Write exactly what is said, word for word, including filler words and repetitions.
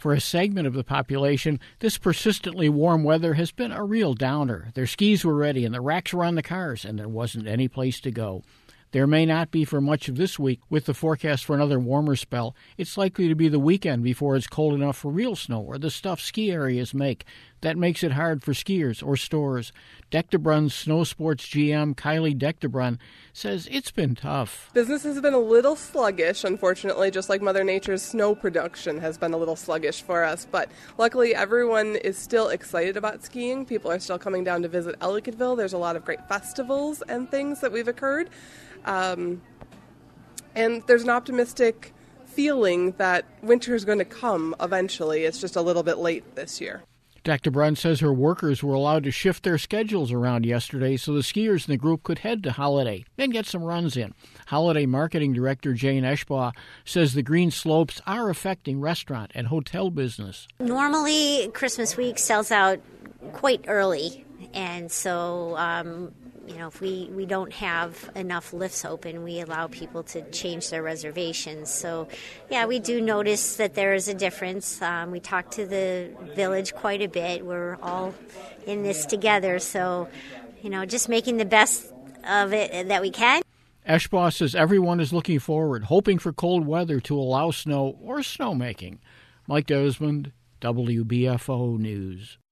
For a segment of the population, this persistently warm weather has been a real downer. Their skis were ready and the racks were on the cars, and there wasn't any place to go. There may not be for much of this week. With the forecast for another warmer spell, it's likely to be the weekend before it's cold enough for real snow or the stuff ski areas make. That makes it hard for skiers or stores. Dektebrun's Snow Sports G M Kylie Dektebrun says it's been tough. Business has been a little sluggish, unfortunately, just like Mother Nature's snow production has been a little sluggish for us. But luckily, everyone is still excited about skiing. People are still coming down to visit Ellicottville. There's a lot of great festivals and things that we've occurred. Um, and there's an optimistic feeling that winter is going to come eventually. It's just a little bit late this year. Dektebrun says her workers were allowed to shift their schedules around yesterday so the skiers in the group could head to Holiday and get some runs in. Holiday Marketing Director Jane Eschbaugh says the green slopes are affecting restaurant and hotel business. Normally, Christmas week sells out quite early, and so um, you know, if we, we don't have enough lifts open, we allow people to change their reservations. So, yeah, we do notice that there is a difference. Um, we talk to the village quite a bit. We're all in this together. So, you know, just making the best of it that we can. Eschbaugh says everyone is looking forward, hoping for cold weather to allow snow or snowmaking. Mike Desmond, W B F O News.